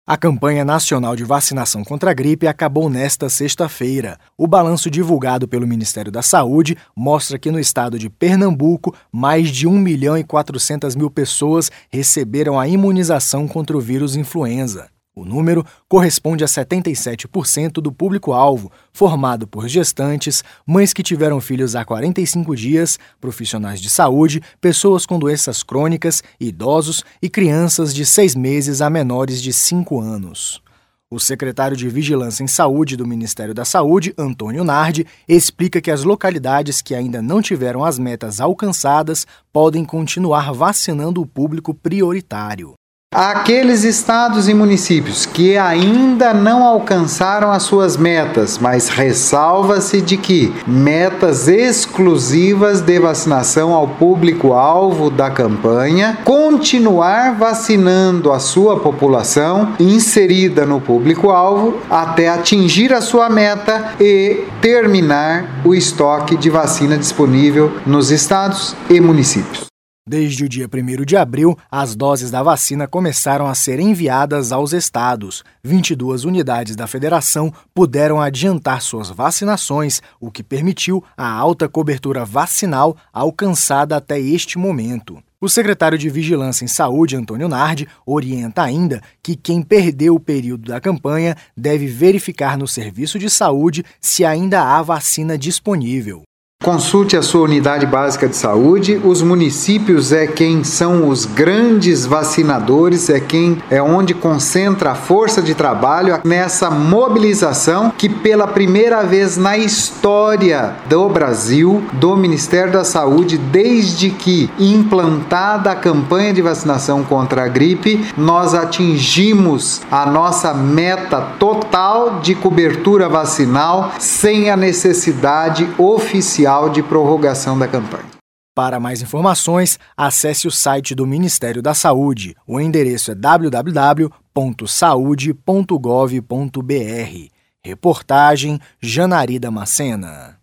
A campanha nacional de vacinação contra a gripe acabou nesta sexta-feira. O balanço divulgado pelo Ministério da Saúde mostra que no estado de Pernambuco, mais de 1.400.000 pessoas receberam a imunização contra o vírus influenza. O número corresponde a 77% do público-alvo, formado por gestantes, mães que tiveram filhos há 45 dias, profissionais de saúde, pessoas com doenças crônicas, idosos e crianças de 6 meses a menores de 5 anos. O secretário de Vigilância em Saúde do Ministério da Saúde, Antônio Nardi, explica que as localidades que ainda não tiveram as metas alcançadas podem continuar vacinando o público prioritário. Aqueles estados e municípios que ainda não alcançaram as suas metas, mas ressalva-se de que metas exclusivas de vacinação ao público-alvo da campanha, continuar vacinando a sua população inserida no público-alvo até atingir a sua meta e terminar o estoque de vacina disponível nos estados e municípios. Desde o dia 1º de abril, as doses da vacina começaram a ser enviadas aos estados. 22 unidades da federação puderam adiantar suas vacinações, o que permitiu a alta cobertura vacinal alcançada até este momento. O secretário de Vigilância em Saúde, Antônio Nardi, orienta ainda que quem perdeu o período da campanha deve verificar no serviço de saúde se ainda há vacina disponível. Consulte a sua unidade básica de saúde. Os municípios é quem são os grandes vacinadores, é onde concentra a força de trabalho nessa mobilização que pela primeira vez na história do Brasil, do Ministério da Saúde, desde que implantada a campanha de vacinação contra a gripe, nós atingimos a nossa meta total de cobertura vacinal sem a necessidade oficial de prorrogação da campanha. Para mais informações, acesse o site do Ministério da Saúde. O endereço é www.saude.gov.br. Reportagem Janari Damascena.